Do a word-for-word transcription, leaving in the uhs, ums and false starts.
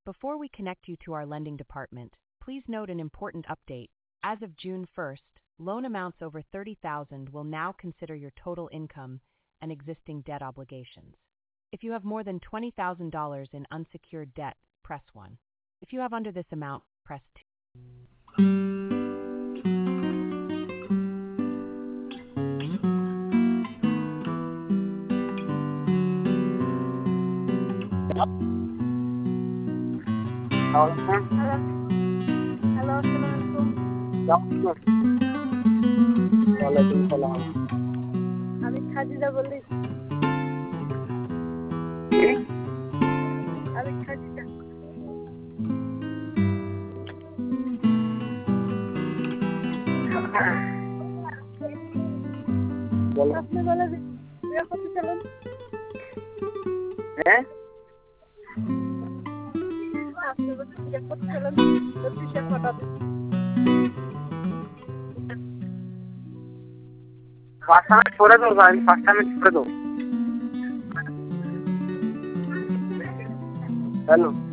Before we connect you to our lending department, please note an important update. As of June first, loan amounts over thirty thousand dollars will now consider your total income and existing debt obligations. If you have more than twenty thousand dollars in unsecured debt, press one. If you have under this amount, press two. Hello. Hello. Hello, Assalamualaikum. ওয়ালাইকুম সালাম। আমি খাদিজা বলি। জি? আমি খাদিজা। বলো। আপনি বলে বিয়ে করতে চান? হ্যাঁ? আপনি বলে বিয়ে করতে চান? যদি সে কথা পাঁচটা মিনিট পরে দেবো, আমি পাঁচটা মিনিট পরে দেবো। হ্যালো।